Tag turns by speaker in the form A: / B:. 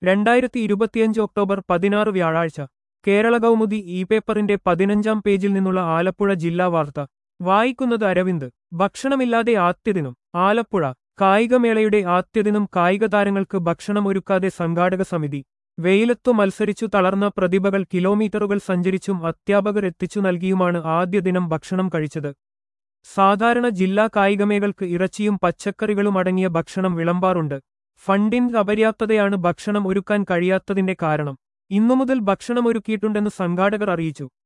A: 2025 October 16 വ്യാഴാഴ്ച Kerala Kaumudi E പേപ്പറിന്റെ 15-ാം പേജിൽ നിന്നുള്ള ആലപ്പുഴ ജില്ലാ വാർത്ത വായിക്കുന്നത് അരവിന്ദ്. ഭക്ഷണമില്ലാതെ ആദ്യദിനം ആലപ്പുഴ. കായികമേളയുടെ ആദ്യദിനം കായിക താരങ്ങൾക്ക് ഭക്ഷണം ഒരുക്കാതെ സംഘാടക സമിതി. വെയിലത്തു മത്സരിച്ചു തളർന്ന പ്രതിഭകൾ കിലോമീറ്ററുകൾ സഞ്ചരിച്ചും അധ്യാപകർ എത്തിച്ചു നൽകിയുമാണ് ആദ്യ ദിനം ഭക്ഷണം കഴിച്ചത്. സാധാരണ ജില്ലാ കായികമേളകൾക്ക് ഇറച്ചിയും പച്ചക്കറികളും അടങ്ങിയ ഭക്ഷണം വിളമ്പാറുണ്ട്. ഫണ്ടിന്റെ അപര്യാപ്തതയാണ് ഭക്ഷണം ഒരുക്കാൻ കഴിയാത്തതിന്റെ കാരണം. ഇന്നുമുതൽ ഭക്ഷണമൊരുക്കിയിട്ടുണ്ടെന്ന് സംഘാടകർ അറിയിച്ചു.